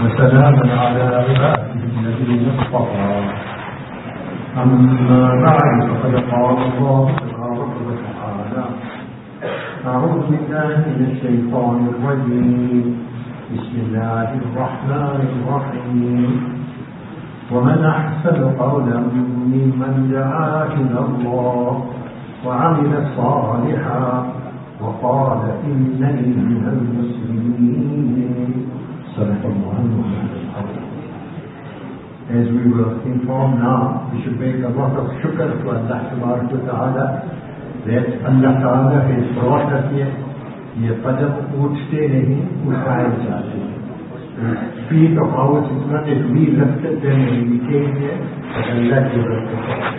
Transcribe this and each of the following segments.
وسلاما على عباده الذين اصطفى. أما بعد فقد قال الله تبارك وتعالى: أعوذ بالله من الشيطان الرجيم. بسم الله الرحمن الرحيم. ومن أحسن قولا ممن دعا إلى الله وعمل صالحا وقال إنني من المسلمين. صدق الله العظيم. As we will inform now, we should make a lot of shukr to Allah Subhanahu wa Ta'ala that Allah Ta'ala has brought us here. ये पदम उठते नहीं, उठाए जाते हैं. Feet of ours is not that we lifted them when we came here, but Allah gave us the power.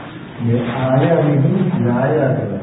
ये आया नहीं, लाया गया.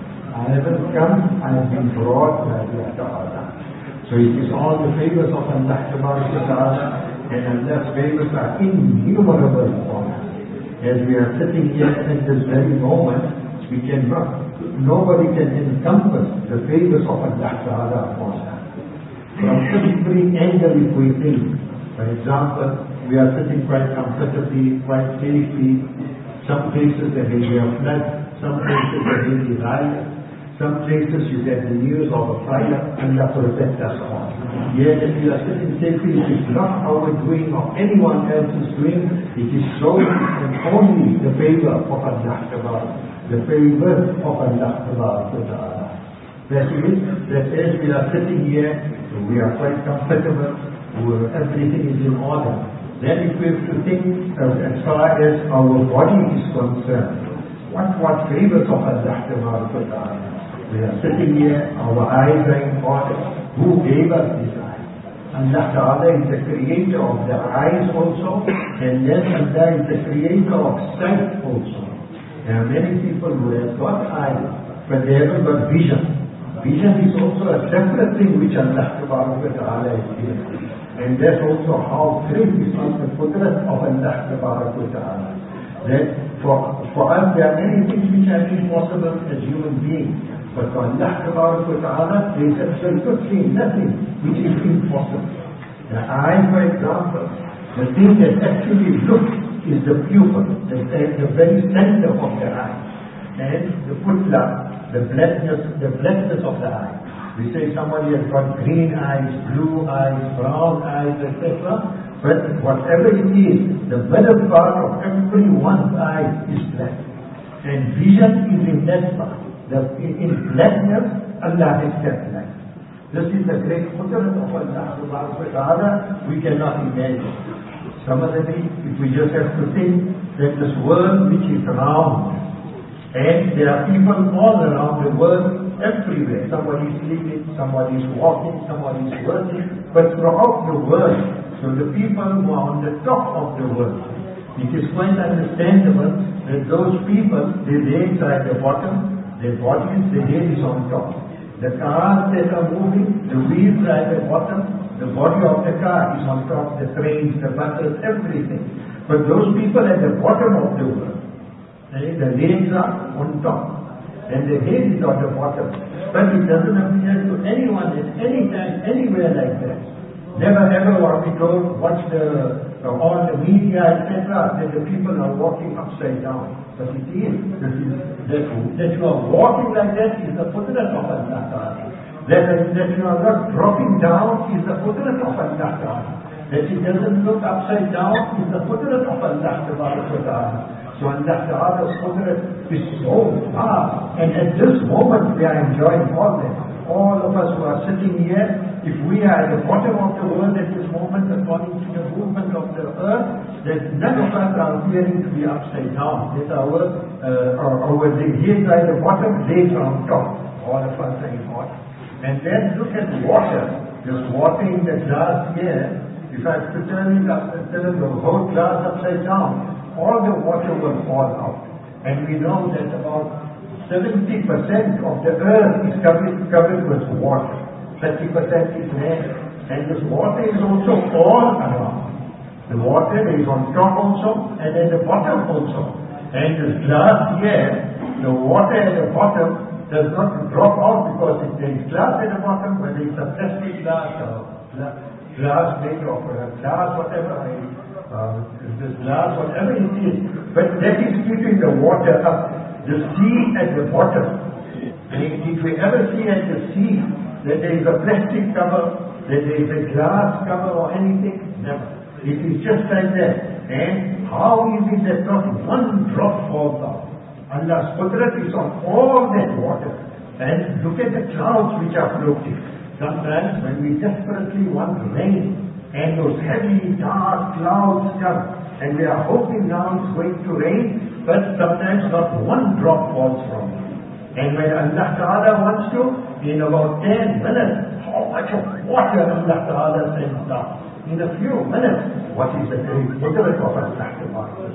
I haven't come, I have been brought by Allah Ta'ala. So it is all the favors of Allah Ta'ala, and Allah's favors are innumerable upon us. As we are sitting here at this very moment, we cannot, nobody can encompass the favors of Allah Ta'ala upon us. From every angle if we think, for example, we are sitting quite comfortably, quite safely. Some places there may be a flood, some places there may be riot, some places you get the news of a fire. Allah protect us all. Yet if we are sitting safely, it is not our doing or anyone else's doing. It is solely and only the favor of Allah Ta'ala. The favor of Allah Ta'ala. That is, that as we are sitting here, we are quite comfortable, everything is in order. Then if we have to think as far as our body is concerned, what favors of Allah Ta'ala. We are sitting here, our eyes are in order. Who gave us these eyes? Allah Ta'ala is the creator of the eyes also, and then Allah is the creator of sight also. There are many people who have got eyes, but they haven't got vision. Vision is also a separate thing which Allah Ta'ala is given. And that's also how great is the qudrat of Allah Ta'ala. That for us there are many things which are impossible as human beings. But for Allah Ta'ala, there is absolutely nothing which is impossible. The eye, for example, the thing that actually looks is the pupil, the very center of the eye. And the putla, the blackness of the eye. We say somebody has got green eyes, blue eyes, brown eyes, etc. But whatever it is, the middle part of everyone's eye is black. And vision is in that part. In blackness, Allah has kept light. This is the great qudrat of Allah Subhanahu wa Ta'ala. We cannot imagine. Similarly, if we just have to think that this world which is round, and there are people all around the world, everywhere. Somebody is sleeping, somebody is walking, somebody is working, but throughout the world. So the people who are on the top of the world, it is quite understandable that those people, their legs are at the bottom, their bodies, the head is on top. The cars that are moving, the wheels are at the bottom, the body of the car is on top, the trains, the buses, everything. But those people at the bottom of the world, the legs are on top, and the head is on the bottom. But it doesn't appear to anyone at any time, anywhere like that. Never ever are we told, watch all the media, etc., that the people are walking upside down. But it is, that you are walking like that is the qudrat of Allah Ta'ala. That you are not dropping down is the qudrat of Allah Ta'ala. That it doesn't look upside down is the qudrat of Allah Ta'ala. So Allah Ta'ala's qudrat is so vast. And at this moment we are enjoying all that. All of us who are sitting here, if we are at the bottom of the world at this moment, according to the movement of the earth, that none of us are appearing to be upside down. That our heads are at the bottom, legs are on top. All of us are in order. And then look at water. This water in the glass here, if I have to turn the whole glass upside down, all the water will fall out. And we know that about 70% of the earth is covered with water. 30% is land. And this water is also all around. The water is on top also and at the bottom also. And this glass here, the water at the bottom does not drop out because there is glass at the bottom, whether it's a plastic glass or glass made of glass, whatever, this glass, whatever it is. But that is keeping the water up, the sea at the bottom. And if we ever see at the sea that there is a plastic cover, that there is a glass cover or anything, never. It is just like that. And how is it that not one drop falls out? Allah's qudrat is on all that water. And look at the clouds which are floating. Sometimes when we desperately want rain, and those heavy dark clouds come, and we are hoping now it's going to rain, but sometimes not one drop falls from it. And when Allah Ta'ala wants to, in about 10 minutes, how much of water Allah Ta'ala sends down? In a few minutes, what is the great qudrat of Allah Ta'ala?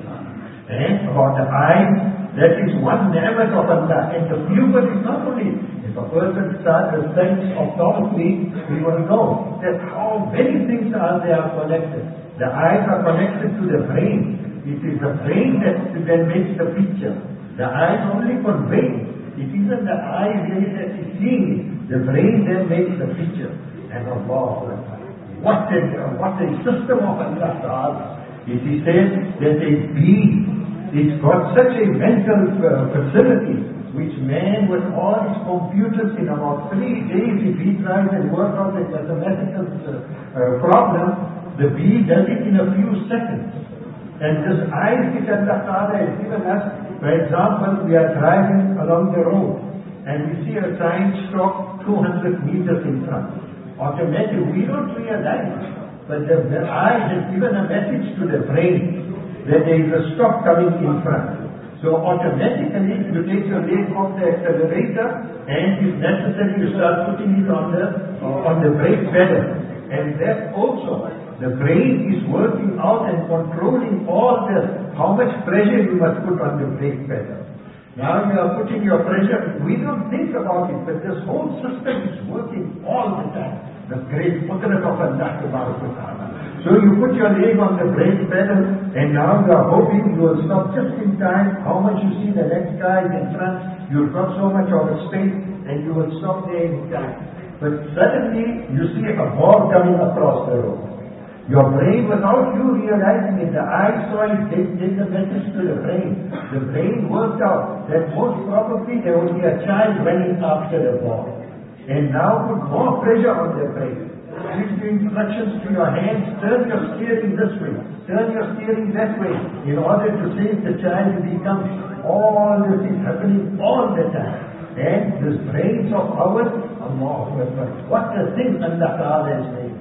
And about the eyes, that is one ni'mat of Allah. And the pupil is not only, if a person starts the sense of optometry, we will know that how many things are there connected. The eyes are connected to the brain. It is the brain that makes the picture. The eyes only convey. It isn't the eye really that is seeing. The brain then makes the picture. And Allah, what a system of Allah Ta'ala. It is said that a bee, it's got such a mental facility, which man with all his computers in about 3 days, if he tries and works out a mathematical problem, the bee does it in a few seconds. And this eyes which Allah Ta'ala has given us, for example, we are driving along the road and we see a sign stop 200 meters in front. Automatically, we don't realize, but the eye has given a message to the brain that there is a stop coming in front. So automatically you take your leg off the accelerator, and if necessary you start putting it on the brake pedal. And that also, the brain is working out and controlling all this, how much pressure you must put on the brake pedal. Now you are putting your pressure, we don't think about it, but this whole system is working all the time. The great qudrat of Allah Ta'ala. So you put your leg on the brake pedal, and now you are hoping you will stop just in time. How much you see the next guy in front, you've got so much of a space, and you will stop there in time. But suddenly you see a ball coming across the road. Your brain, without you realizing it, the eye saw it, did the message to the brain. The brain worked out that most probably there will be a child running after the ball. And now put more pressure on the brain. Give the instructions to your hands, turn your steering this way, turn your steering that way, in order to save the child. Becomes all this is happening all the time. And this brains of ours, Allahu Akbar, what a thing Allah Ta'ala has made.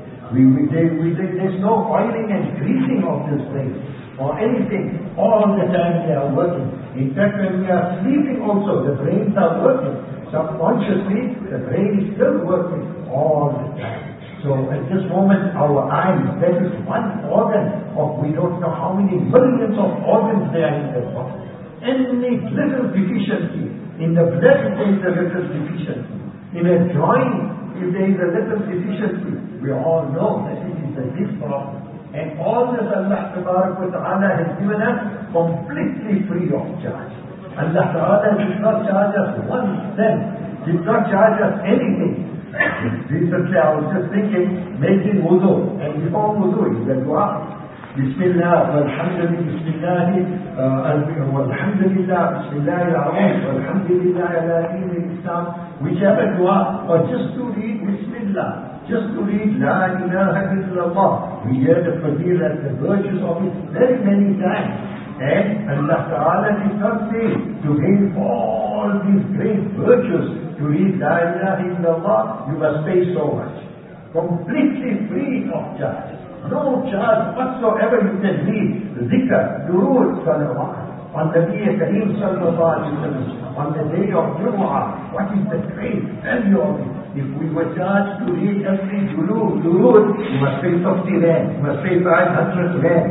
There's no oiling and greasing of this brain or anything. All the time they are working. In fact, when we are sleeping also, the brains are working. Subconsciously, the brain is still working all the time. So at this moment, our eyes, that is one organ of we don't know how many millions of organs there are in the body. Any little deficiency, in the blood there is a little deficiency. In a joint, if there is a little deficiency, we all know that it is a big problem. And all this Allah Ta'ala has given us completely free of charge. Allah Ta'ala did not charge us 1 cent, did not charge us anything. Recently I was just thinking, making wudu, and before wudu is the dua. Bismillah, walhamdulillah, walhamdulillah, bismillah al-azim, walhamdulillah ala din al-Islam, whichever dua, or just to read Bismillah, just to read La ilaha illallah. We hear the fadil and the virtues of it very many times. And Allah Ta'ala did not say to gain all these great virtues, to read La ilaha illallah, you must pay so much. Completely free of charge. No charge whatsoever you can read. Zikr, durood, salawat. On the day of Kareem sallallahu alayhi wa sallam, on the day of Jumu'ah, what is the great value of it? If we were charged to read every durood, you must pay 50 rand, you must pay 500 rand.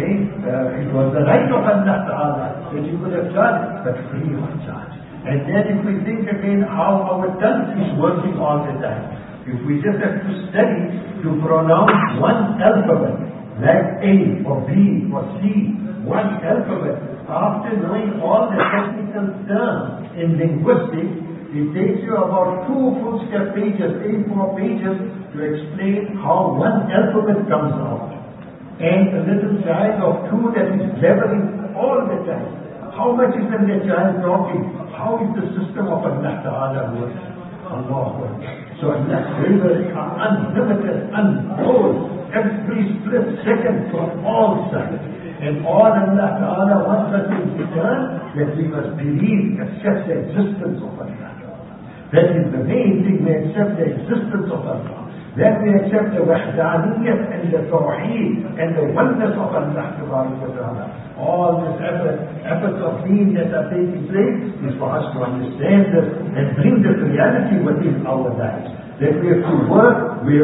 It was the right of Allah Ta'ala that you could have charged, but free of charge. And then if we think again how our tongue is working all the time, if we just have to study to pronounce one alphabet, like A or B or C, one alphabet, after knowing all the technical terms in linguistics, It takes you about 2 full-step pages, A4 pages to explain how one alphabet comes out. And a little child of 2 that is blabbering all the time. How much is the child talking? How is the system of Allah Ta'ala works? Allah. So Allah's favors are unlimited, untold, every split second from all sides. And all Allah Ta'ala wants us in return that we must believe, accept the existence of Allah. That is the main thing, we accept the existence of Allah. Then we accept the wahdaniyat and the tawheed and the oneness of Allah Ta'ala. All this efforts of being that are taking place is for us to understand this and bring this reality within our lives. That we have to work, we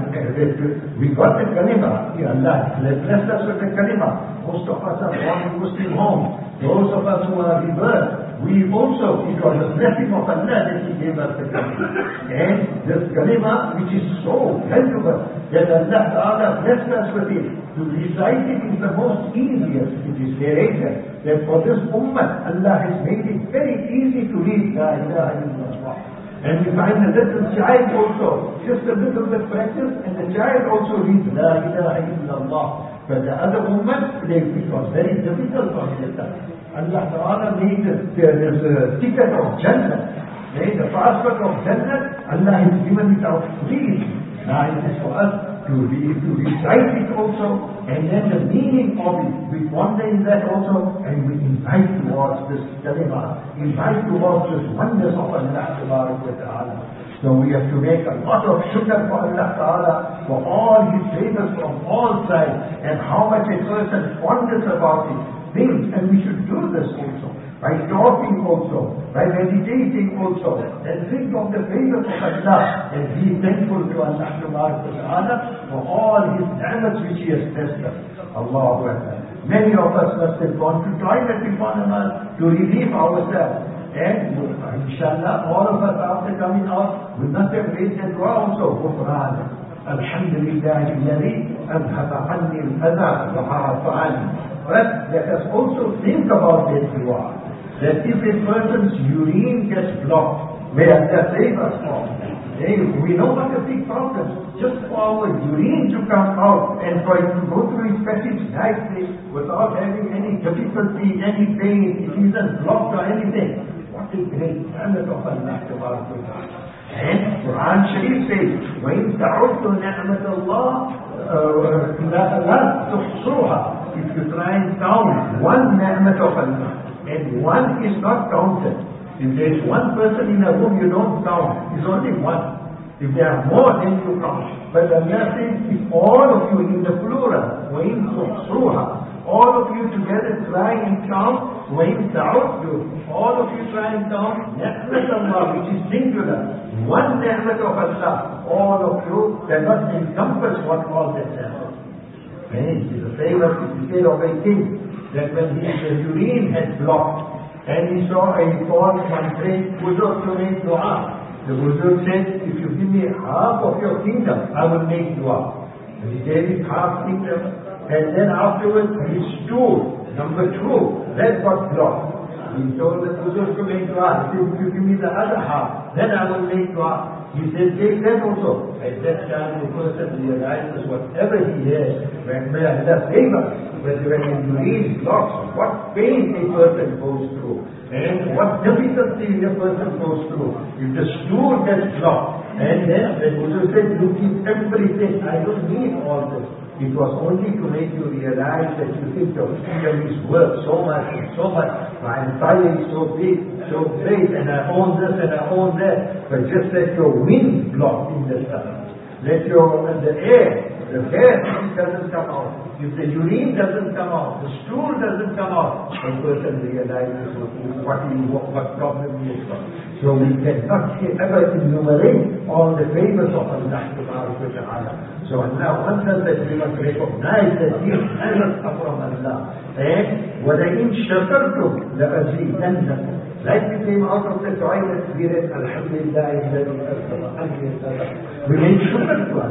got the kalima, Allah blessed us with the kalima. Most of us are born in Muslim homes. Those of us who are rebirth, we also, it was the blessing of Allah that He gave us the kalima. And this kalima, which is so valuable, that Allah Ta'ala blessed us with it, to recite it is the most easiest. It is narrated that for this ummah, Allah has made it very easy to read La ilaha illallah. And we find a little child also, just a little bit practice, and the child also reads La ilaha illallah. But the other ummah, it was very difficult for them. Allah Ta'ala made there is a ticket of Jannah. The passport of Jannah, Allah has given it out free. Now it is for us to recite it also, and then the meaning of it, we ponder in that also, and we invite towards this kalima, invite towards this oneness of Allah Ta'ala. So we have to make a lot of shukr for Allah Ta'ala, for all His favors from all sides, and how much a person ponders about it, thinks, and we should do this also. By talking also, by meditating also, and think of the favors of Allah, and be thankful to Allah Ta'ala for all His ni'mats which He has blessed us. Allahu Akbar. Many of us must have gone to toilet before namaz to relieve ourselves. And inshallah, all of us after coming out, we must have raised a dua also. Ghufran. Alhamdulillah alladhi adhaba anni al-adha wa harafa anni. But let us also think about that dua. That if a person's urine gets blocked, may Allah save us from that. We know what a big problem. Just for our urine to come out and for it to go through its passage nicely without having any difficulty, any pain, it isn't blocked or anything. What a great talent of Allah. And Quran Sharif says, وَإِن تَعُدُّوا نِعْمَةَ اللَّهِ لَا تُحْصُوهَا. If you try and count one ni'mat of Allah, and one is not counted. If there is one person in a room, you don't count. It's only one. If there are more, then you count. But Allah says, if all of you in the plural, وَإِن تُحْصُوهَا, all of you together try and count, وَإِن تَعُدُّوا, all of you try and count, نِعْمَةَ اللَّهِ, which is singular. One ni'mat of Allah, all of you cannot encompass what all that happens. And it is a favor, it is said of a king, that when his urine had blocked, and he saw a call one great Buzurg to make dua. The Buzurg said, if you give me half of your kingdom, I will make dua. And he gave him half kingdom, and then afterwards his stool, number 2, that got blocked. He told the Buzurg to make dua. He said, if you give me the other half, then I will make dua. He said, take that also. At that time, the person realizes whatever he has, when Allah favors, when the urine blocks, what pain a person goes through, and what difficulty a person goes through. If the stool gets blocked, and then the Buddha said, you keep everything, I don't need all this. It was only to make you realize that you think your kingdom is worth so much and so much. My empire is so big, so great, and I own this and I own that. But just let your wind block in the sun. Let the air doesn't come out. If the urine doesn't come out, the stool doesn't come out, a person realizes what problem he has got. So we cannot ever enumerate all the favors of Allah Subhanahu wa Ta'ala. So Allah wants us that we must recognize that these favors are from Allah. And وَلَئِنْ شَكَرْتُمْ لَأَزِيدَنَّكُمْ. Like we came out of the toilet, we read Alhamdulillah, we made shukr to Allah.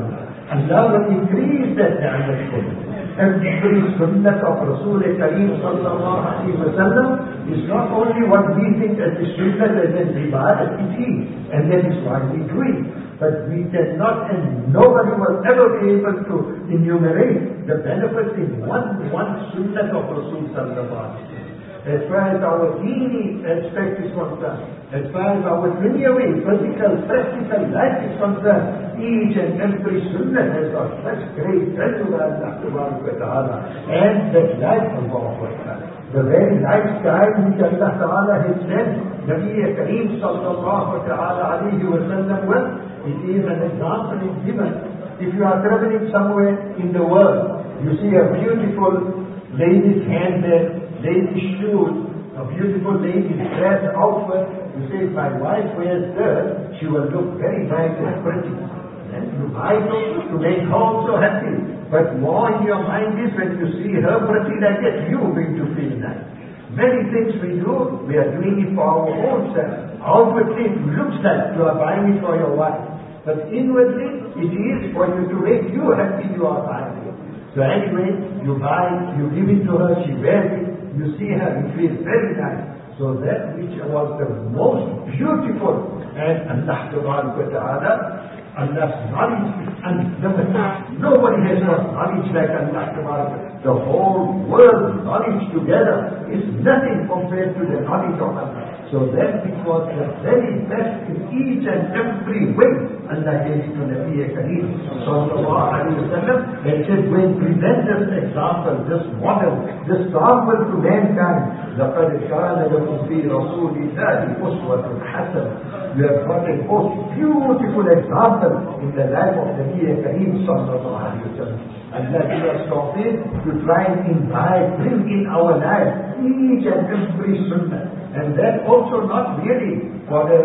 Allah will increase that ni'mat for you. Every sunnah of Rasul Kareem sallallahu alayhi wa sallam is not only what we think as a sunnah as an ibadat, it is, and that is why we do it. But we cannot, and nobody will ever be able to enumerate the benefits in one sunnah of Rasul sallallahu alayhi wa sallam. As far as our dini aspect is concerned, as far as our dunyawi, physical, practical life is concerned, each and every sunnah has got such great value by Allah Subhanahu wa Ta'ala. And that life of Allah, the very lifestyle which Allah Ta'ala has sent Nabi Kareem sallallahu ta'ala alayhi wa sallam with, it is an example is given. If you are traveling somewhere in the world, you see a beautiful lady's handbag, lady's shoes, a beautiful lady's dress outfit. You say, if my wife wears that, she will look very nice and pretty. And you buy those to make her also happy. But more in your mind is when you see her pretty like that, you are going to feel nice. Many things we do, we are doing it for our own self. Outwardly it looks like you are buying it for your wife. But inwardly, it is for you to make you happy you are buying it. So anyway, you buy, you give it to her, she wears it, you see her, you feel very nice. So that which was the most beautiful, and Allah Subhanahu wa Ta'ala, Allah's knowledge is unlimited. Nobody has got knowledge like Allah Subhanahu wa Ta'ala. The whole world's knowledge together is nothing compared to the knowledge of Allah. So that which was the very best in each and every way, Allah gave it to Nabi Kareem sallallahu alayhi wa sallam, and said, when present this example, this model, this sample to mankind, لَقَدْ كَانَ لَكُمْ فِي رَسُولِ اللَّهِ أُسْوَةٌ حَسَنَةٌ. You have got a most beautiful example in the life of Nabi Kareem sallallahu alayhi wa sallam. Allah give us tawfiq to try and invite, bring in our life each and every sunnah. And that also not really for the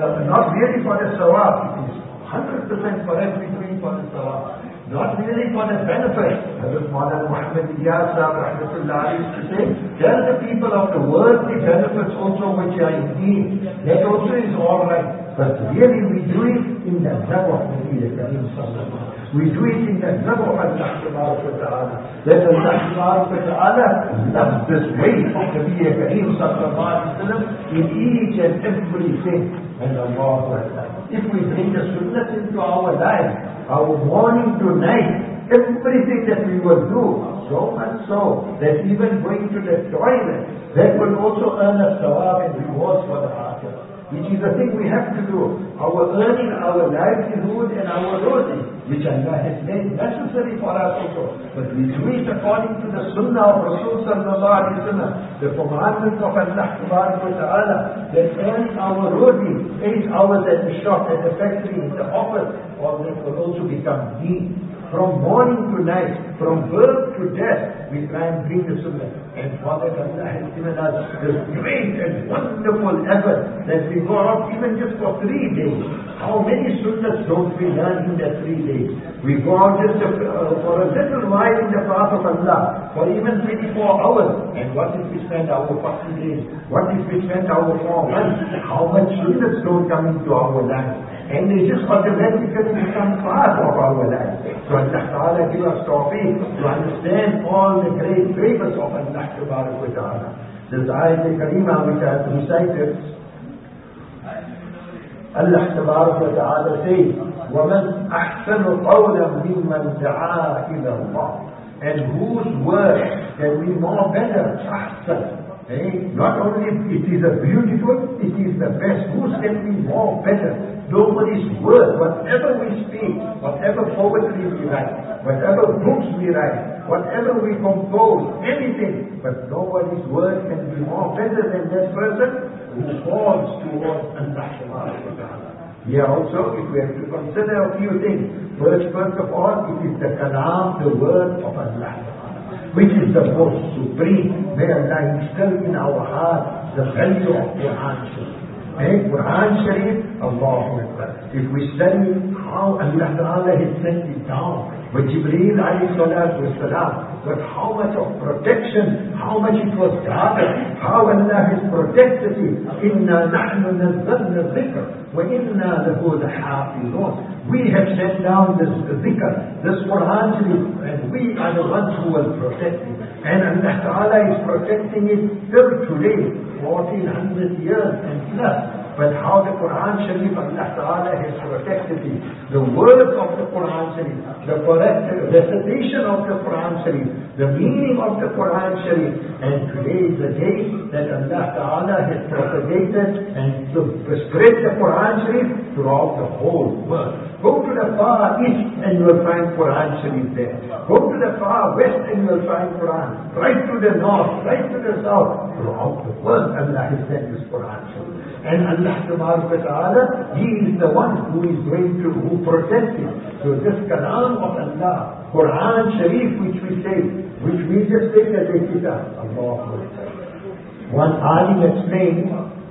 sawab. It is 100% for everything for the sawab. Not really for the benefit. Hazrat Maulana Muhammad Ilyas rahmatullah used to say, tell the people of the world the benefits also which are in need. That also is all right. But really we do it in the love of Nabi Kareem sallallahu alayhi wa sallam. We do it in the love of Allah subhanahu wa ta'ala. That Allah subhanahu wa ta'ala loves this way of Nabi Kareem sallallahu alayhi wa sallam in each and everything. And Allah, if we bring the sunnah into our life, our morning to night, everything that we will do, so much so that even going to the toilet, that will also earn us thawab and rewards for the akhirah. Which is the thing we have to do. Our earning, our livelihood and our roti, which Allah has made necessary for us also. But we do it according to the sunnah of Rasul sallallahu alayhi wa sallam, the commandments of Allah subhanahu wa ta'ala, that earning our roti, 8 hours at the shop, at the factory, in the office, all that will also become deen. From morning to night, from birth to death, we try and bring the sunnah. And Father Allah has given us this great and wonderful effort that we go out even just for 3 days. How many sunnahs don't we learn in the 3 days? We go out just for a little while in the path of Allah, for even 24 hours. And what if we spend our 40 days? What if we spend our 4 months? How much sunnahs don't come into our life? And they just automatically become part of our life. So Allah Ta'ala give us tawfiq to understand all the great favors of Allah Subhanahu wa Ta'ala. This ayat al-Kareemah which I have recited, Allah Subhanahu wa Ta'ala says, وَمَنْ أَحْسَنُ قَوْلًا مِمَّنْ دَعَا إِلَى اللَّهِ. And whose word can be more better? أحسن. Not only it is a beautiful, it is the best. Whose can be more better? Nobody's word, whatever we speak, whatever poetry we write, whatever books we write, whatever we compose, anything, but nobody's word can be more better than that person who falls towards Allah subhanahu wa ta'ala. Here also, if we have to consider a few things, first of all, it is the kalam, the word of Allah, which is the most supreme. May Allah instill in our heart the value of Quran Sharif. Quran Sharif, Allahu Akbar. If we study how Allah Ta'ala has sent it down, with Jibreel alayhi salatu wasalam, with how much of protection, how much it was guarded, how Allah has protected it. Inna nahnu nazzalna dhikr wa inna lahu lahafizun. We have sent down this dhikr, this Quran Sharif, and we are the ones who will protect it. And Allah Ta'ala is protecting it till today, 1400 years and plus. But how the Quran Sharif, Allah Ta'ala has protected it. The words of the Quran Sharif, the correct recitation of the Quran Sharif, the meaning of the Quran Sharif. And today is the day that Allah Ta'ala has propagated and spread the Quran Sharif throughout the whole world. Go to the far east and you will find Quran Sharif there. Go to the far west and you will find Quran. Right to the north, right to the south. Throughout the world Allah has sent this Quran Sharif. And Allah Ta'ala, He is the one who is going to, who protects it. So this Kalam of Allah, Quran Sharif which we say, which we just take as a kitab. Allah. One alim explained,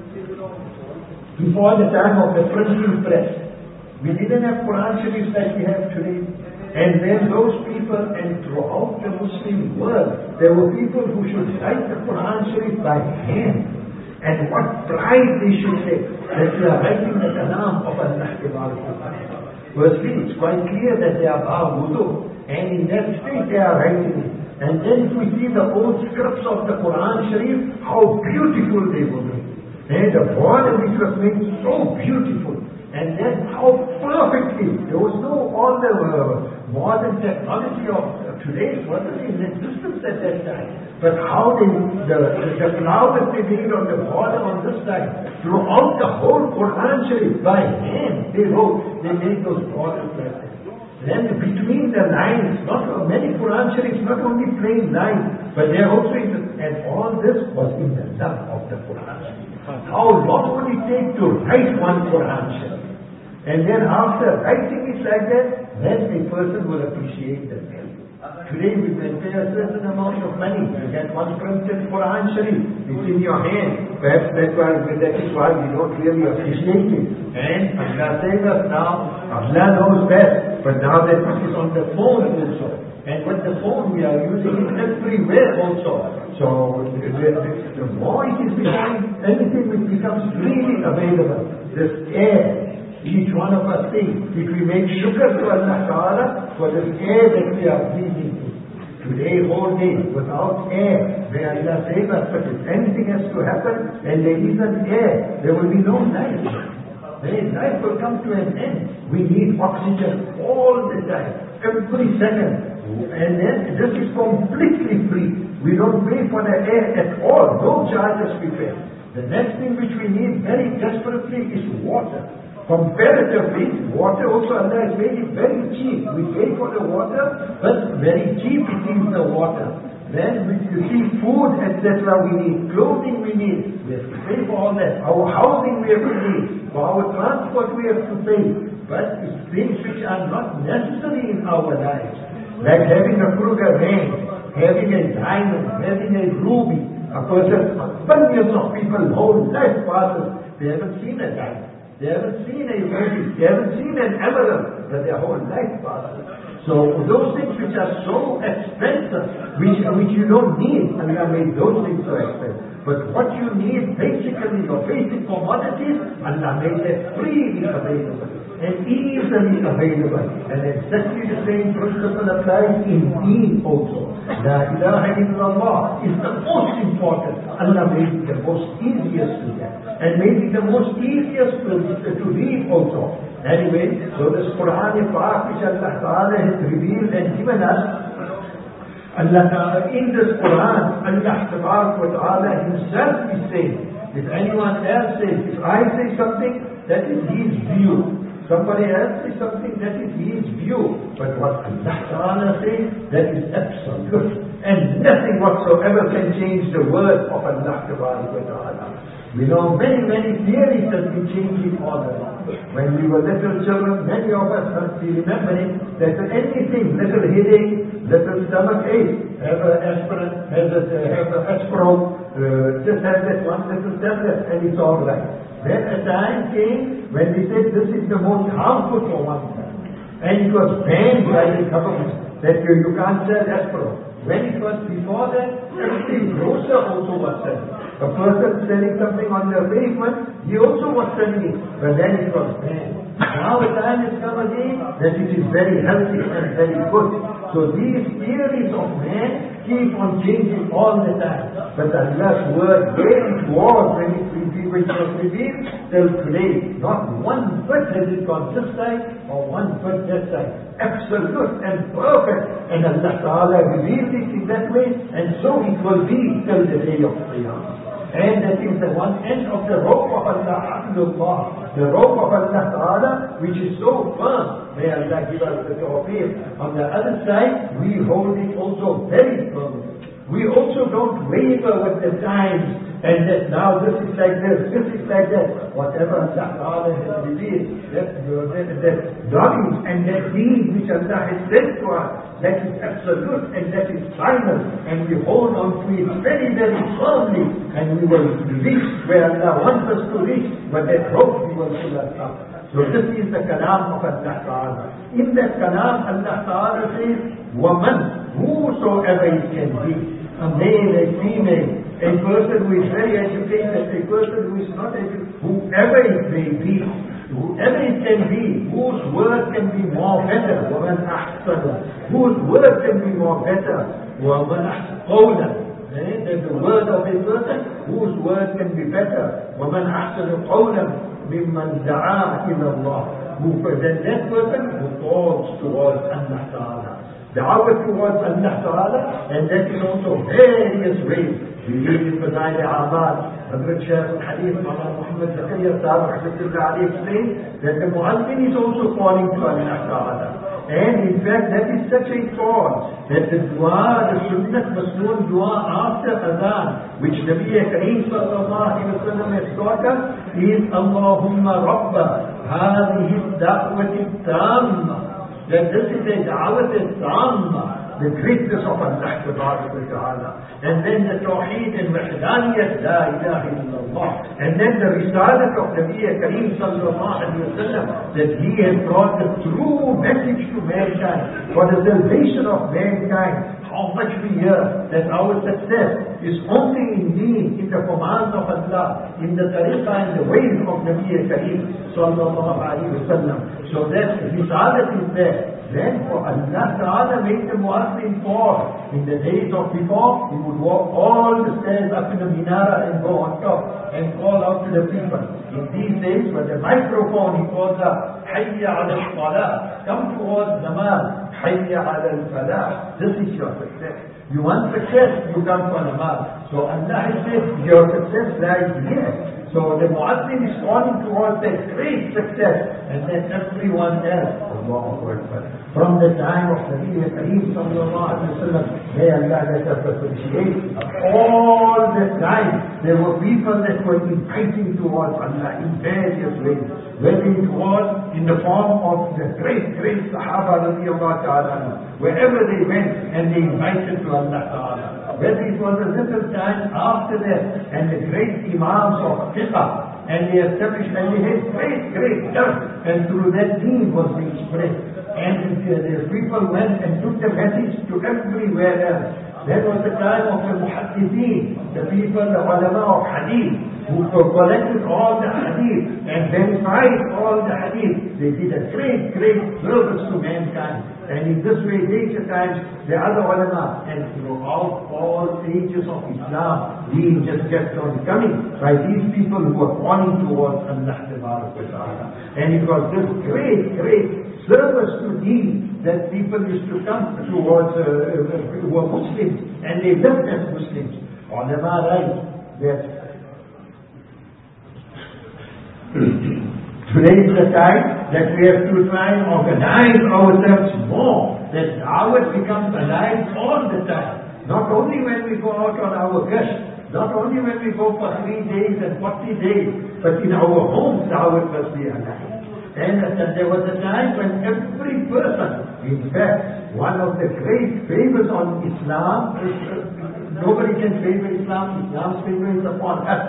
before the time of the printing press, we didn't have Quran Sharif like we have today. And then those people, and throughout the Muslim world, there were people who should write the Quran Sharif by hand. And what pride they should take that they are writing the Kalam of Allah. Firstly, it's quite clear that they are wudu, and in that state they are writing it. And then if we see the old scripts of the Quran Sharif, how beautiful they were made. And the border which was made so beautiful. And then how perfectly, there was no all the modern technology of today wasn't in existence at that time. But how the flowers they made on the border on this side, throughout the whole Quran Sharif, by hand, they made those borders like that. Then between the lines, many Quran Sharifs, not only plain lines, but they are also and all this was in the love of the Quran Sharif. How long would it take to write one Quran Sharif? And then after writing it like that, then a person will appreciate the value. Today we can pay a certain amount of money to get one printed Quran Sharif. It's in your hand. Perhaps that is why we don't really appreciate it. And Allah says us now, Allah knows best. But now that it is on the phone also. And with the phone we are using it everywhere also. So the more it is becoming, anything which becomes freely available. This air. Each one of us thinks, if we make shukr to Allah Ta'ala for this air that we are breathing today, whole day, without air, may Allah save us, but if anything has to happen, and there isn't air, there will be no life. Then life will come to an end. We need oxygen all the time, every second. And then this is completely free. We don't pay for the air at all, no charges we pay. The next thing which we need very desperately is water. Comparatively, water also Allah has made it very cheap. We pay for the water, but very cheap it is the water. Then you see food, etc. we need, clothing we need. We have to pay for all that. Our housing we have to pay. For our transport we have to pay. But it's things which are not necessary in our lives. Like having a Kruger ring, having a diamond, having a ruby. A person, millions of people, whole life passes, they haven't seen a diamond. They haven't seen a ruby, they haven't seen an emerald, but their whole life passes. So those things which are so expensive, which you don't need, Allah made those things so expensive. But what you need, basically your basic commodities, Allah made them freely available and easily available. And exactly the same principle applies in deen also. La ilaha illallah is the most important. Allah made it the most easiest to get. And made it the most easiest to read also. Anyway, so this Quran Pak which Allah Ta'ala has revealed and given us, Allah Ta'ala, in this Quran, Allah Ta'ala Himself is saying, if anyone else says, if I say something, that is His view. Somebody else says something, that is His view. But what Allah Ta'ala says, that is absolute. And nothing whatsoever can change the word of Allah Ta'ala. We know many theories that we change it all around. When we were little children, many of us must be remembering that anything, little headache, little stomach ache, have an aspirin, have an aspirin, just have that one little tablet and it's all right. Then a time came when we said this is the most harmful for one time. And it was banned by the government that you can't sell aspirin. When it was before that, every grocer also was selling. A person selling something on the pavement, he also was selling it. But then it was banned. Now the time has come again that it is very healthy and very good. So these theories of man keep on changing all the time. But Allah's word, where it was when it was revealed, till today, not one bit has it gone this side or one bit that side. Absolute and perfect. And Allah Ta'ala revealed it in that way, and so it will be till the day of Qiyamah. And that is the one end of the rope of Allah, Abdullah, the rope of Allah Ta'ala, which is so firm. May Allah give us the tawfiq. On the other side, we hold it also very firmly. We also don't waver with the times, and that now this is like this is like that. Whatever Allah Ta'ala has revealed, that knowledge and that deed which Allah has sent to us, that is absolute and that is final, and we hold on to it very, very firmly, and we will reach where Allah wants us to reach, but that rope we will pull us up. So this is the kalam of Allah Ta'ala. In that kalam, Allah Ta'ala says, وَمَنْ, whosoever it can be, a male, a female, a person who is very educated, a person who is not educated, whoever it may be, whoever it can be, whose word can be more better, وَمَنْ أَحْسَنُ, whose word can be more better, وَمَنْ أَحْسَنُ, that the word of a person whose word can be better, وَمَنْ أَحْسَنُ قَوْلًا مِمَّنْ دَعَا إِلَى اللَّهِ, then that person who calls towards Allah Ta'ala. Da'wah towards Allah Ta'ala, and that is also various ways. We read in Fadail Ahmad, Hazrat Shaykh al-Hadith, Muhammad Zakaria Sahib explained that the Muazzin is also calling to Allah Ta'ala. And in fact, that is such a call that the dua, the sunnat masnoon dua after adhan, which Nabi Kareem sallallahu alayhi wa sallam has taught us, is Allahumma Rabba hadhihi ad-da'wati at-tamma. That this is a da'wat al-tamma, the greatness of Allah Ta'ala. And then the Tawheed and Wahdaniyat, La ilaha illallah. And then the Risalat of Nabi Kareem sallallahu alayhi wa sallam, that he has brought the true message to mankind, for the salvation of mankind. How much we hear that our success is only in deen, in the commands of Allah, in the tariqah and the ways of Nabi Kareem sallallahu alayhi wa sallam. So that Risalat is there. Then for Allah Ta'ala made the Muazzin call. In the days of before, he would walk all the stairs up in the minara and go on top and call out to the people. In these days, with the microphone, he calls out, Hayya ala al-Salah, come towards Namaz, Hayya ala al-Falah. This is your success. You want success, you come for Namaz. So Allah says, your success lies here. So the Muazzin is calling towards that great success, and then everyone else, Allahu Akbar. From the time of Nabi Kareem sallallahu alayhi wa sallam, may Allah let us appreciate, all the time there were people that were inviting towards Allah in various ways. Whether it was in the form of the great Sahaba radiallahu ta'ala, wherever they went and they invited to Allah Ta'ala. Whether it was a little time after that, and the great Imams of fiqh, and they established, and they had great dust, and through that deen was being spread. And the people went and took the message to everywhere else. That was the time of the Muhaddithin, the people, the ulama of hadith, who collected all the hadith and verified all the hadith. They did a great service to mankind. And in this way, later times, the other ulama, and throughout all ages of Islam, deen just kept on coming by these people who were calling towards Allah Ta'ala. And it was this great service to deen that people used to come towards who were Muslims, and they lived as Muslims. Ulama write that today is the time that we have to try and organize ourselves more, that da'wah becomes alive all the time. Not only when we go out on our gush, not only when we go for 3 days and 40 days, but in our homes da'wah must be alive. And there was a time when every person, in fact, one of the great favors on Islam, nobody can favor Islam, Islam's favor is upon us.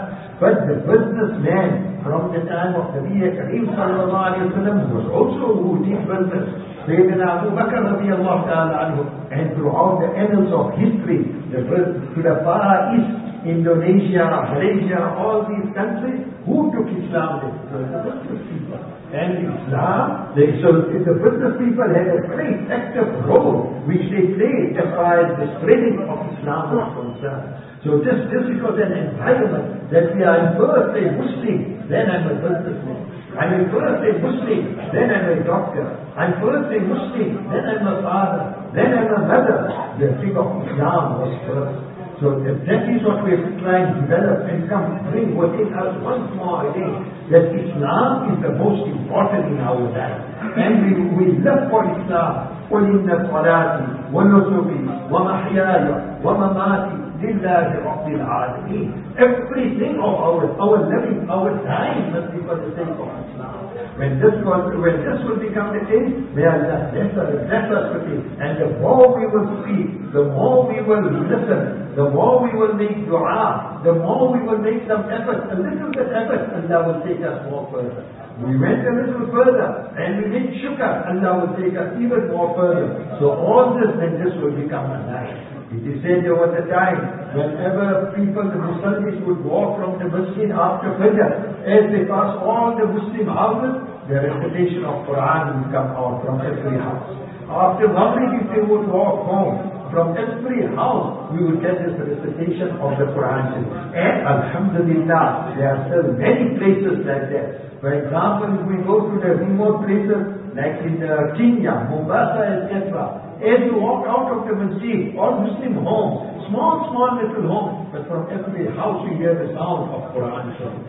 But the businessman from the time of Nabi Kareem sallallahu alayhi wa sallam was also who did business. Sayyidina Abu Bakr radiallahu ta'ala anhu, and throughout the annals of history, to the Far East, Indonesia, Malaysia, all these countries, who took Islam there? The business people. And Islam, so the business people had a very active role which they played as far as the spreading of Islam was concerned. So this was an environment that we are first a Muslim, then I'm a businessman. I'm first a Muslim, then I'm a doctor. I'm first a Muslim, then I'm a father, then I'm a mother. The thing of Islam was first. So that is what we have to try and develop and bring within us once more again, that Islam is the most important in our life. And we live for Islam. قُلْ إِنَّ صَلَاتِي وَنُسُكِي وَمَحْيَايَ وَمَمَاتِي لِلَّهِ رَبِّ الْعَالَمِينَ. Everything of our living, our dying must be for the sake of Islam. When this will become the case, may Allah bless us with it. And the more we will speak, the more we will listen, the more we will make dua, the more we will make some effort, a little bit effort, Allah will take us more further. We went a little further and we did shukr, Allah will take us even more further. So all this and this will become alive. It is said there was a time whenever people, the Muslims would walk from the masjid after Fajr, as they pass all the Muslim houses, the recitation of Quran would come out from every house. After Maghrib, if they would walk home, from every house we would get this recitation of the Quran. And Alhamdulillah, there are still many places like that. For example, if we go to the remote places like in Kenya, Mombasa, etc., as you walk out of the masjid, all Muslim homes, small little homes, but from every house you hear the sound of Quran.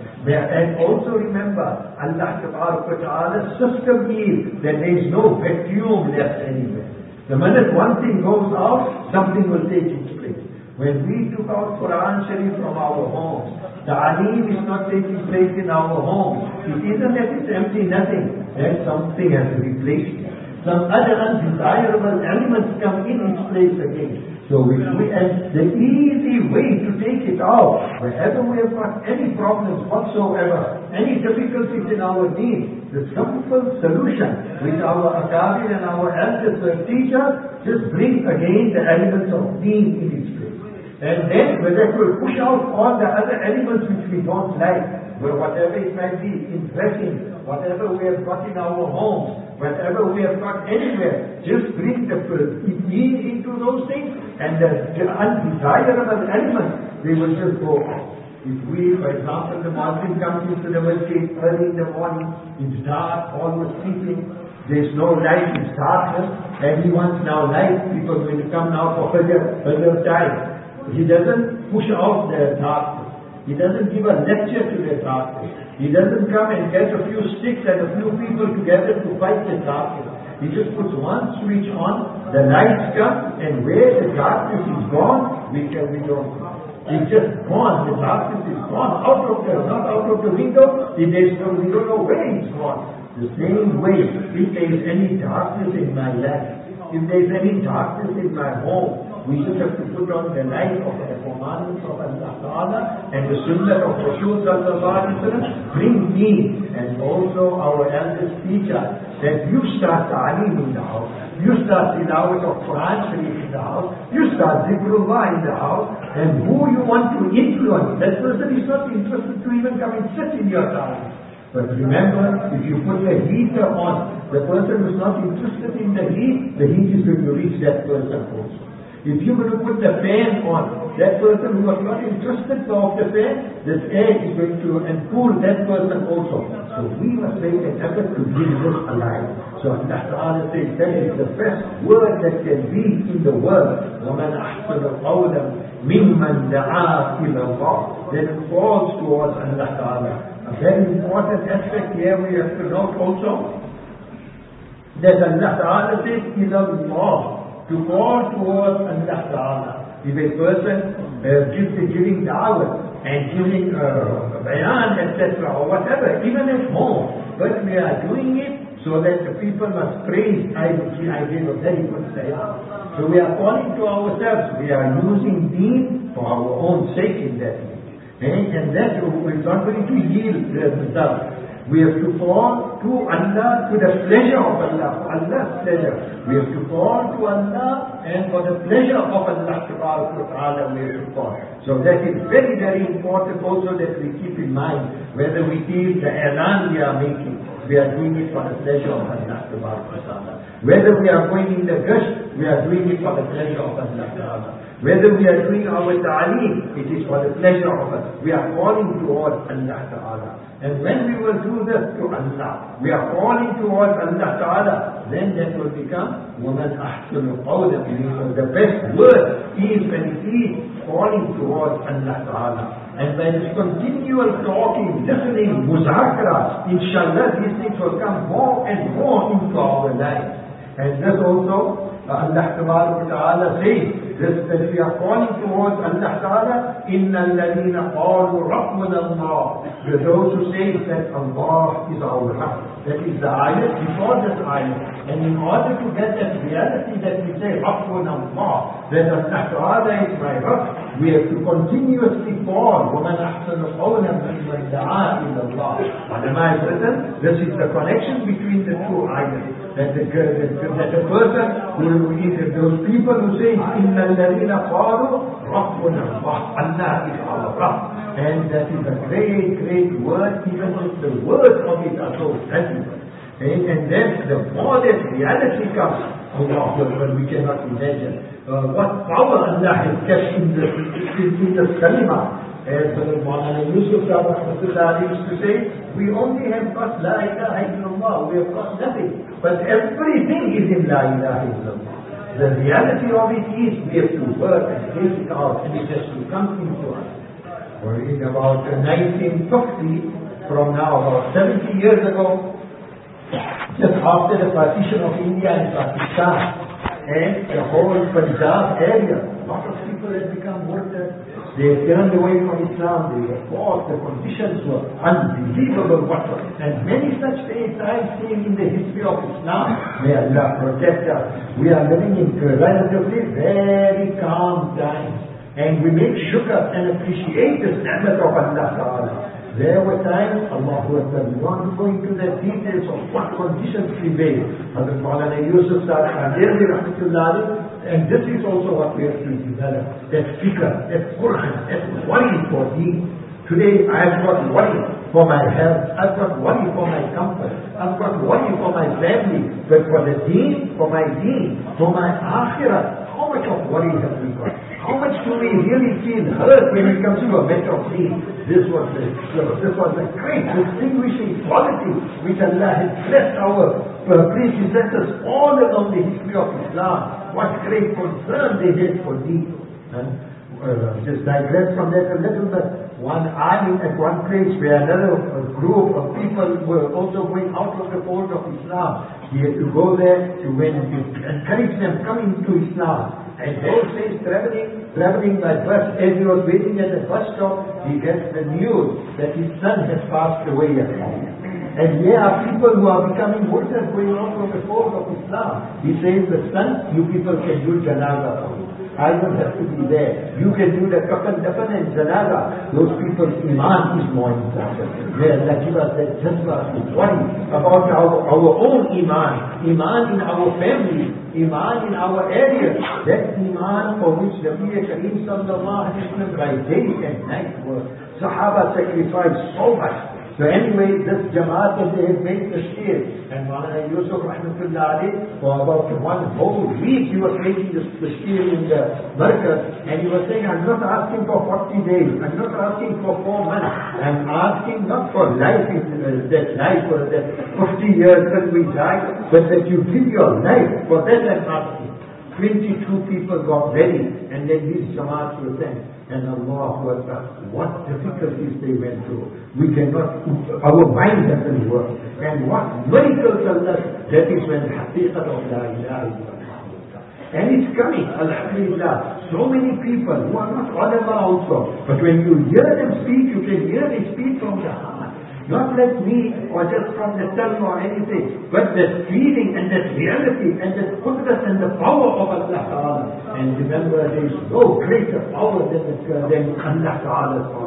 And also remember, Allah Ta'ala's system is that there is no vacuum left anywhere. The minute one thing goes out, something will take its place. When we took out Quran Sharif from our homes, the Alim is not taking place in our homes. It isn't that it's empty, nothing. Then something has to replace it. Some other undesirable elements come in its place again. So and the easy way to take it out, wherever we have got any problems whatsoever, any difficulties in our deen, the simple solution with our akabir and our elders and teachers, just bring again the elements of deen in its place. And then that will push out all the other elements which we don't like, whatever it might be, in dressing, whatever we have got in our homes, whatever we have got anywhere, just bring the deen into those things, and the undesirable elements, they will just go off. If we, for example, the Muslim comes into the masjid early in the morning, it's dark, all was sleeping, there's no light, it's darkness, and he wants now light, people are going to come now for further time. He doesn't push out the darkness. He doesn't give a lecture to the darkness. He doesn't come and get a few sticks and a few people together to fight the darkness. He just puts one switch on, the lights come, and where the darkness is gone, we don't know. It's just gone, the darkness is gone, not out of the window, we don't know where it's gone. The same way, if there is any darkness in my life, if there is any darkness in my home, we just have to put on the light of the commandments of Allah Ta'ala and the sunnah of Rasul Sallallahu Alaihi Wasallam. Bring me and also our eldest teacher that you start ta'aleem in the house, you start tilawat of Quran Sharif in the house, you start zikrullah in the house, and who you want to influence, that person is not interested to even come and sit in your ta'aleem. But remember, if you put the heater on, the person who is not interested in the heat is going to reach that person also. If you're going to put the fan on, that person who was not interested of the fan, this air is going to cool that person also. So we must make an effort to bring this alive. So Allah Ta'ala says that is the best word that can be in the world. وَمَنْ أَحْسَنَ قَوْلًا مِمَّنْ دَعَا إِلَى اللَّهِ. That falls towards Allah Ta'ala. A very important aspect here we have to note also, that Allah Ta'ala says إِلَى اللَّهِ. To call towards Allah Ta'ala. If a person giving da'wah and giving bayan, etc., or whatever, even at home, but we are doing it so that the people must praise. I gave a very good sayah. So we are calling to ourselves, we are using deen for our own sake in that. And that is not going to yield results. We have to fall to Allah, to the pleasure of Allah, for Allah's pleasure. We have to fall to Allah, and for the pleasure of Allah Ta'ala we have to fall. So that is very, very important also that we keep in mind whether we feel the elan we are making, we are doing it for the pleasure of Allah Ta'ala. Whether we are going in the gasht, we are doing it for the pleasure of Allah Ta'ala. Whether we are doing our ta'aleem, it is for the pleasure of us. We are calling towards Allah Ta'ala. And when we will do this to Allah, we are calling towards Allah Ta'ala, then that will become وَمَنْ أَحْسَنُ قَوْلًا. The best word is when it is calling towards Allah Ta'ala. And by this continual talking, listening, muzakara, inshallah these things will come more and more into our lives. And this also, Allah Ta'ala says, this that we are calling towards Allah Ta'ala, إِنَّ الَّذِينَ قَالُوا رَبُّنَا اللَّهُ. Those who say that Allah is our Rabb. That is the ayat before this ayat. And in order to get that reality that we say رَبُّنَا اللَّهُ, that Allah Ta'ala is my Rabb, we have to continuously call وَمَنْ أَحْسَنُ قَوْلًا مِمَّنْ دَعَا إِلَى اللَّهِ. Ulama has written, this is the connection between the two ayats. That the person who is those people who say إِنَّ الَّذِينَ قَالُوا رَبُّنَا اللَّهُ, Allah is our Rabb. And that is a great, great word, even if the words of it are so valuable. And then the more that reality comes, Allah, we cannot imagine what power Allah has kept in the kalima. As Maulana Yusuf Sahib used to say, we only have got La ilaha illallah, we have got nothing. But everything is in La ilaha illallah. The reality of it is we have to work and take it out, and it has to come into us. Or in about 1950, from now about 70 years ago, just after the partition of India and Pakistan, and the whole Punjab area, a lot of people had become murdered. They turned away from Islam, they were fought, the conditions were unbelievable. And many such times came in the history of Islam. May Allah protect us. We are living in relatively very calm times. And we make shukr and appreciate the ni'mat of Allah Ta'ala. There were times, Allahu Akbar, we want to go into the details of what conditions prevailed. Hazrat Maulana Yusuf Sahib, and this is also what we have to develop. That fikr, that Quran, that worry for me. Today I have got worry for my health, I've got worry for my comfort, I've got worry for my family, but for the deen, for my deen, for my akhirah, how much of worry have we got? How much do we really feel hurt when it comes to a matter of deen? This was a great distinguishing quality which Allah has blessed our predecessors all along the history of Islam. What great concern they had for deen. Just digress from that a little bit. One alim at one place where another group of people were also going out of the fold of Islam. He had to go there to encourage them coming to Islam. And those days traveling by bus, as he was waiting at the bus stop, he gets the news that his son has passed away at home. And there are people who are becoming Muslims going out from the fold of Islam. He says, the son, you people can do janaza for me. I don't have to be there. You can do the kafan, dafan and janaza. Those people's iman is more important. May Allah give us that jazba to worry about our own iman in our family, iman in our area. That iman for which the Nabi Kareem sallallahu alayhi wa sallam by day and night work. Sahaba sacrificed so much. So anyway, this Jamaat that they had made the shir, and Maulana Yusuf Rahmatullah alayhi, for about 1 whole week he was making the shir in the markaz, and he was saying, I'm not asking for 40 days, I'm not asking for 4 months, I'm asking not for life, that life for that 50 years till we die, but that you give your life, for that I'm asking. 22 people got ready, and then these Jamaats were sent. And Allah Akbar, what difficulties they went through. We cannot, our mind doesn't work. And what miracles Allah, that is when the haqiqat of La ilaha illallah. And it's coming, alhamdulillah. So many people who are not ulama also. But when you hear them speak, you can hear them speak from the heart. Not like me or just from the tongue or anything, but that feeling and that reality and that qudrat and the power of Allah Ta'ala. And remember, there is no greater power than Allah Ta'ala's power.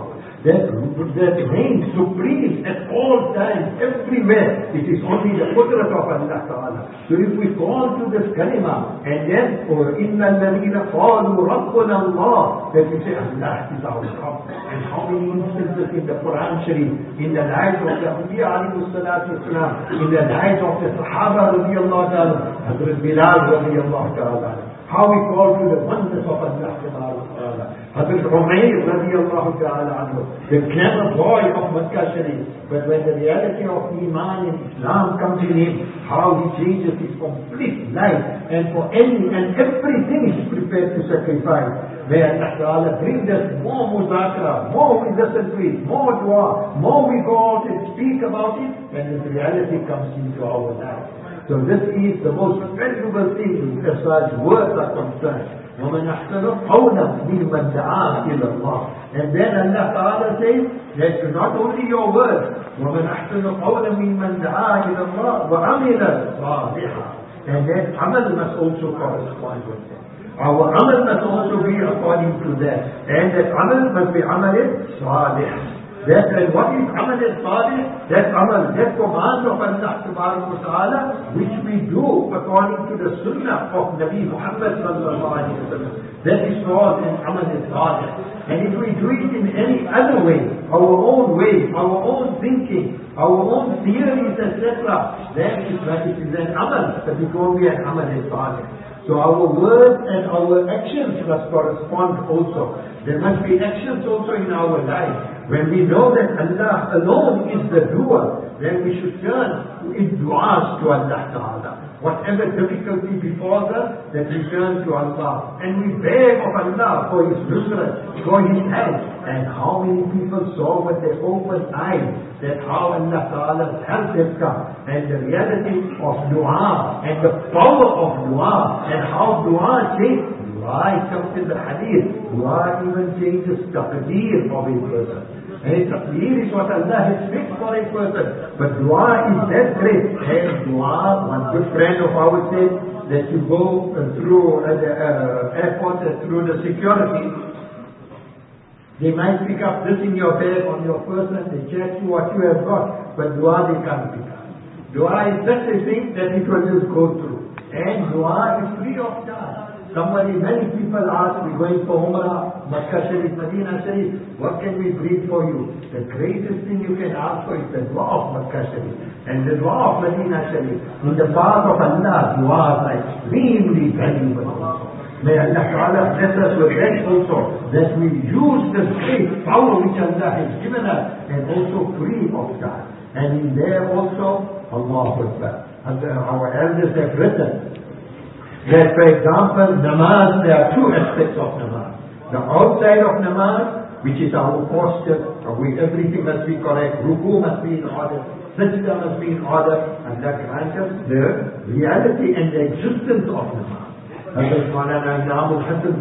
that reigns supreme at all times, everywhere. It is only the qudrat of Allah Ta'ala. So if we call to this kalima, and then, or inna alladhina qalu rabbuna Allah, that we say Allah is our Rabb. And how many instances in the Quran Sharif, in the lives of the Anbiya alayhi salatu wasalam, in the lives of the Sahaba radiyallahu ta'ala, Hazrat Bilal radiyallahu ta'ala, how we call to the oneness of Allah ta'ala. Hazrat Umayr radiyallahu ta'ala anhu, the clever boy of Makkah Sharif, but when the reality of Iman and Islam comes in him, how he changes his complete life, and for any and everything he is prepared to sacrifice. May Allah Ta'ala bring us more muzakara, more we listen to it, more dua, more we go out and speak about it, and the reality comes into our life. So this is the most valuable thing as far as words are concerned. وَمَنْ أَحْسَنُ قَوْلًا مِمَّنْ دَعَا إِلَى اللَّهِ. And then Allah Ta'ala says that not only your words, وَمَنْ أَحْسَنُ قَوْلًا مِمَّنْ دَعَا إِلَى اللَّهِ وَعَمِلَ صَالِحًا. And then amal must also correspond with that. Our amal must also be according to that. And that amal must be amal salih. That and what is amal salih? That amal, that command of Allah subhanahu wa ta'ala, which we do according to the sunnah of Nabi Muhammad sallallahu alayhi wa sallam. That is called an amal salih. And if we do it in any other way, our own thinking, our own theories, etc., then it is an amal, but it won't be an amal salih. So our words and our actions must correspond also. There must be actions also in our life. When we know that Allah alone is the doer, then we should turn in du'as to Allah Ta'ala. Whatever difficulty befalls us, that we turn to Allah. And we beg of Allah for His nusrat, for His help. And how many people saw with their open eyes that how Allah Ta'ala's help has come. And the reality of dua, and the power of dua, and how dua changes. Dua comes in the hadith. Dua even changes taqdeer of a person. And taqdeer is what Allah has fixed for a person. But dua is that great. And dua, one good friend of ours said that you go through the airport and through the security, they might pick up this in your bag on your person, they check you what you have got, but dua they can't pick up. Dua is such a thing that it will just go through. And dua is free of charge. Many people ask, we're going for Umrah, Makkah Sharif, Medina Sharif, what can we bring for you? The greatest thing you can ask for is the dua of Makkah Sharif and the dua of Medina Sharif. In the path of Allah, duas are extremely valuable. May Allah Ta'ala bless us with that also, that we use this great power which Allah has given us, and also free of that. And in there also, Allahu Akbar. Our elders have written that, for example, namaz, there are two aspects of namaz. The outside of namaz, which is our posture, everything must be correct, ruku must be in order, sajda must be in order, and that grants us the reality and the existence of namaz. Hazrat Maulana Imam al-Hasan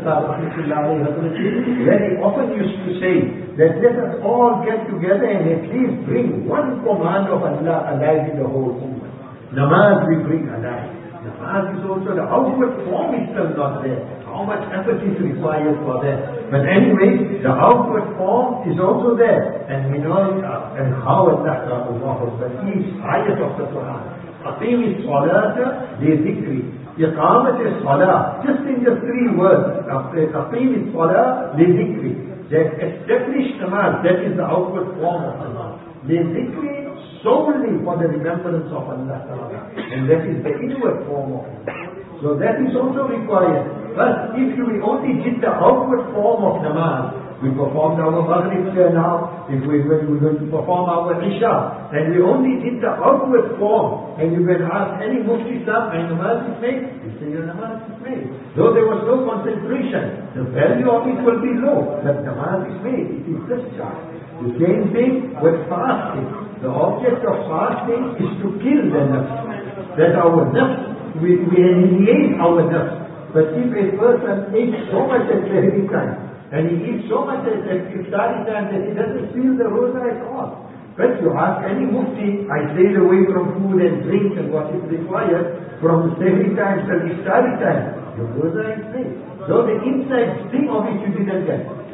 very often used to say that let us all get together and at least bring one command of Allah alive in the whole ummah. Namaz we bring alive. Namaz is also the outward form is still not there. How much effort is required for that? But anyway, the outward form is also there. And we know and how Allah is ayat of the Quran. Aqim is-salata li-dhikri. Iqamat is-salah. Just in the three words. Aqim is-salah li-dhikri. That established namaz, that is the outward form of namaz. Li-dhikri, solely for the remembrance of Allah Ta'ala. And that is the inward form of it. So that is also required. But if we only did the outward form of namaz, we performed our Maghrib now, if we were going to perform our Isha, and we only did the outward form, and you can ask any Mufti Sahib, my namaz is made, you say your namaz is made. Though there was no concentration, the value of it will be low, but namaz is made, it is discharged. The same thing with fasting. The object of fasting is to kill the nafs. That our nafs, we annihilate our nafs. But if a person eats so much at Sahri time, and he eats so much at Iftari time that he doesn't feel the roza at all. But you ask any mufti, I stayed away from food and drink and what is required from the Sahri time till Iftari time. Your roza is made. So the inside thing of it you didn't get.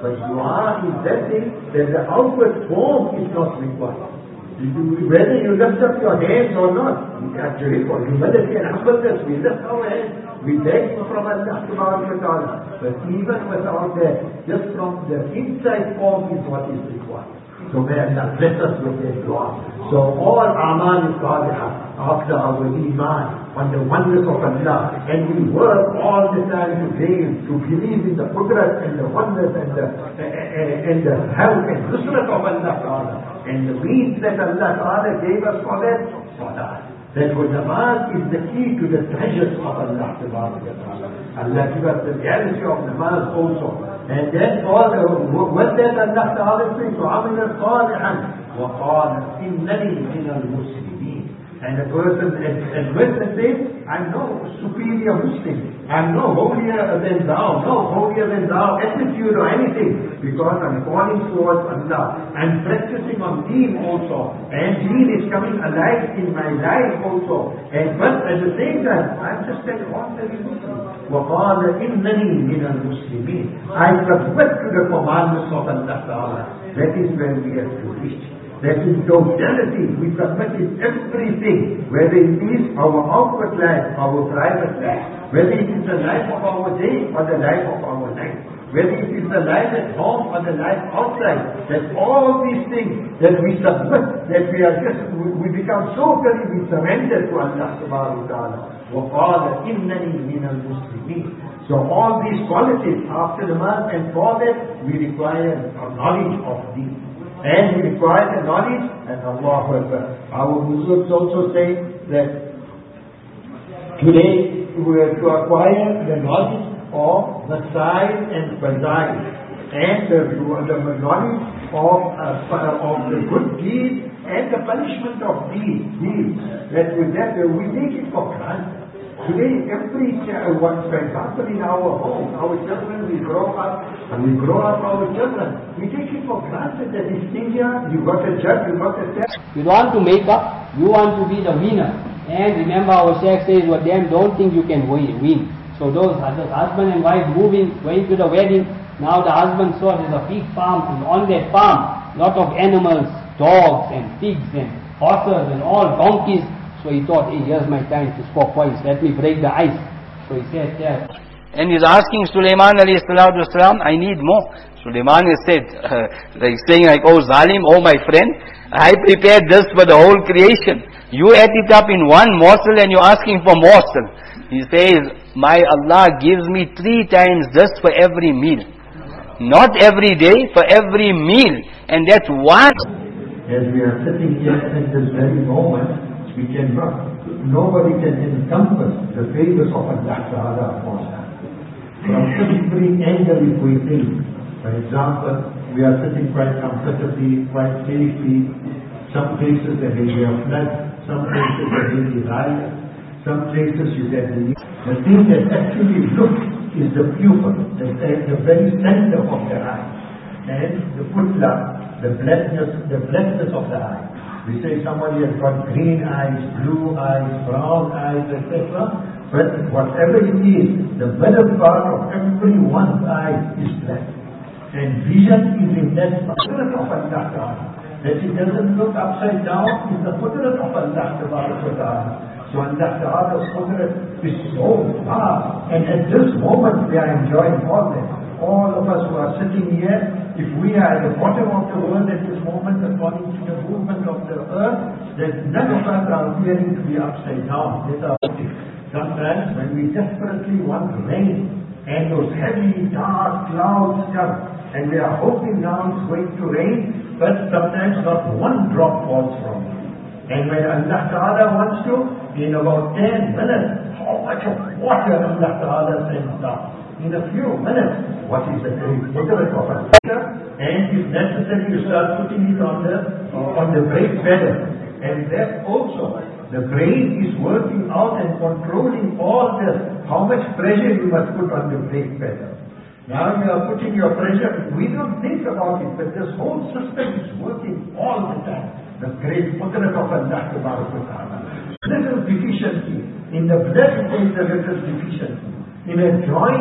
But dua is that thing that the outward form is not required. Whether you lift up your hands or not, actually for humility and humbleness, we lift our hands, we beg from Allah subhanahu wa ta'ala. But even without that, just from the inside form is what is required. So may Allah bless us with their dua. So all amal salihah after our iman on the oneness of Allah, and we work all the time to believe in the qudrat and the oneness and the help and nusrat of Allah Ta'ala, and the means that Allah Ta'ala gave us for that, salah. That was namaz is the key to the treasures of Allah Ta'ala. Allah gave us the reality of namaz also. And then all what that Allah Ta'ala says, وَعَمِلَ صَالِحًا وَقَالَ إِنَّنِي مِنَ الْمُسْلِمِينَ. And the person admits and says, I'm no superior Muslim. I'm no holier than thou, attitude or anything. Because I'm calling towards Allah. I'm practicing on deen also. And deen is coming alive in my life also. But at the same time, I'm just an ordinary Muslim. وَقَالَ إِنَّنِي مِنَ الْمُسْلِمِينَ. I submit to the commandments of Allah Ta'ala. That is where we have to reach. That in totality, we submit in everything, whether it is our outward life, our private life, whether it is the life of our day or the life of our night, whether it is the life at home or the life outside, that all these things that we submit, that we become so very, we surrender to Allah subhanahu wa ta'ala. وَقَالَ إِنَّنِي مِنَ الْمُسْلِمِينَ. So all these qualities after the man, and for that we require a knowledge of these. And we require the knowledge, and Allahu Akbar. Our Muslims also say that today we have to acquire the knowledge of the sign and fadail, and the knowledge of the good deeds and the punishment of these deeds. That with that we take it for granted. Today, for example, in our home, our children, we grow up our children. We take it for granted that in India, you got a judge, you got a test. You want to make up, you want to be the winner. And remember our Sheikh says, well, them don't think you can win. So those husband and wife going to the wedding, now the husband saw there's a big farm, and on that farm, lot of animals, dogs and pigs and horses and all donkeys. So he thought, hey, here's my time to score points. Let me break the ice. So he said, yeah. And he's asking Sulaiman alayhi salatu wasalam, I need more. Sulaiman has said, saying like, oh Zalim, oh my friend, I prepared this for the whole creation. You ate it up in one morsel and you're asking for morsel. He says, my Allah gives me 3 times this for every meal. Not every day, for every meal. And that's one. As we are sitting here at this very moment, nobody can encompass the favors of Allah Ta'ala upon us. From every angle if we think. For example, we are sitting quite comfortably, quite safely. Some places there may be a flood, some places there may be riot, some places you get the thing that actually looks is the pupil, the very center of the eye. And the putla, the blackness of the eye. We say somebody has got green eyes, blue eyes, brown eyes, etc. But whatever it is, the better part of everyone's eye is black. And vision is in that qudrat of Allah Ta'ala. That it doesn't look upside down, is the qudrat of Allah Ta'ala. So Allah Ta'ala's qudrat is so vast. And at this moment we are enjoying all that. All of us who are sitting here, if we are at the bottom of the world at this moment, according to the movement of the earth, that none of us are appearing to be upside down. Sometimes when we desperately want rain, and those heavy dark clouds come, and we are hoping now it's going to rain, but sometimes not one drop falls from it. And when Allah Ta'ala wants to, in about 10 minutes, how much of water Allah Ta'ala sends down. In a few minutes, what is the qudrat of Allah? And if necessary, you start putting it on the brake pedal. And that also, the brain is working out and controlling all this. How much pressure you must put on the brake pedal. Now you are putting your pressure, we don't think about it, but this whole system is working all the time. The great qudrat of Allah Ta'ala. Little deficiency. In the blood there is a little deficiency. In a joint,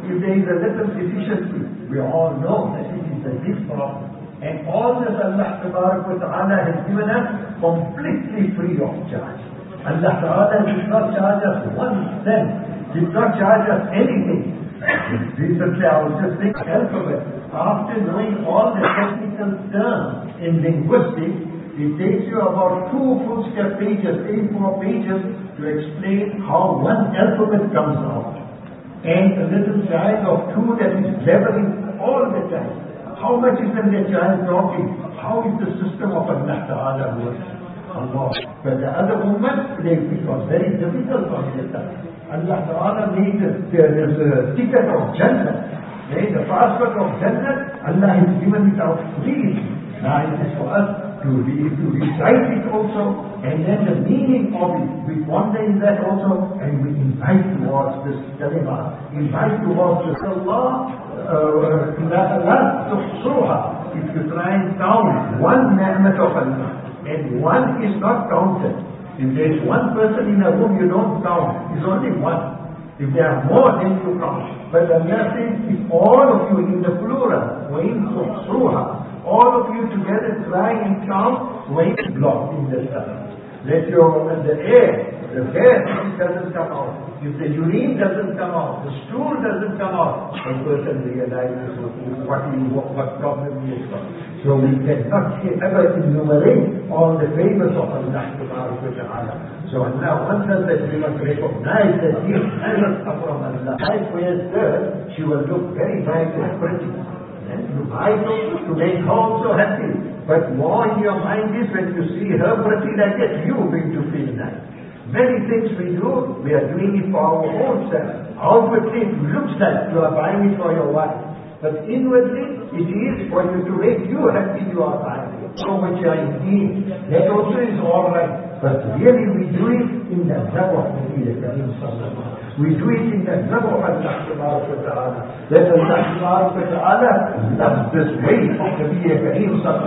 if there is a little deficiency, we all know that it is a big problem. And all this Allah Ta'ala has given us completely free of charge. Allah Ta'ala did not charge us 1 cent, did not charge us anything. Recently I was just thinking alphabet. After knowing all the technical terms in linguistics, it takes you about 2 full-step pages, 4 pages to explain how one alphabet comes out. And a little child of 2 that is blabbering all the time. How much is when the child talking? How is the system of Allah Ta'ala working? Allah. But the other ummah, it was very difficult on their time. Allah Ta'ala made the ticket of Jannah, made the passport of Jannah. Allah has given it out freely. Now it is for us to recite it also, and then the meaning of it, we ponder in that also, and we invite towards this kalima, invite towards this Allah. If you try and count one ni'mat of Allah, and one is not counted. If there is one person in a room, you don't count. It's only one. If there are more, then you count. But Allah says, if all of you in the plural, all of you together try and count, block in the sun. Let the air doesn't come out. If the urine doesn't come out, the stool doesn't come out, the person realizes what problem he has got. So we cannot ever enumerate all the favors of Allah Subhanahu wa Ta'ala. So Allah wants us that we must recognize that these favors come from Allah. Life wears her, she will look very bright and pretty. And you buy those to make her also happy. But more in your mind is when you see her pretty like that, you going to feel nice. Many things we do, we are doing it for our own self. Outwardly it looks like you are buying it for your wife. But inwardly, it is for you to make you happy you are buying it. So much you are in need. That also is all right. But really we do it in the love of Nabi Karim Sallallahu. We do it in the love of Allah Subhanahu wa Ta'ala. That Allah Subhanahu wa Ta'ala loves this way of Nabi Karim Sallallahu.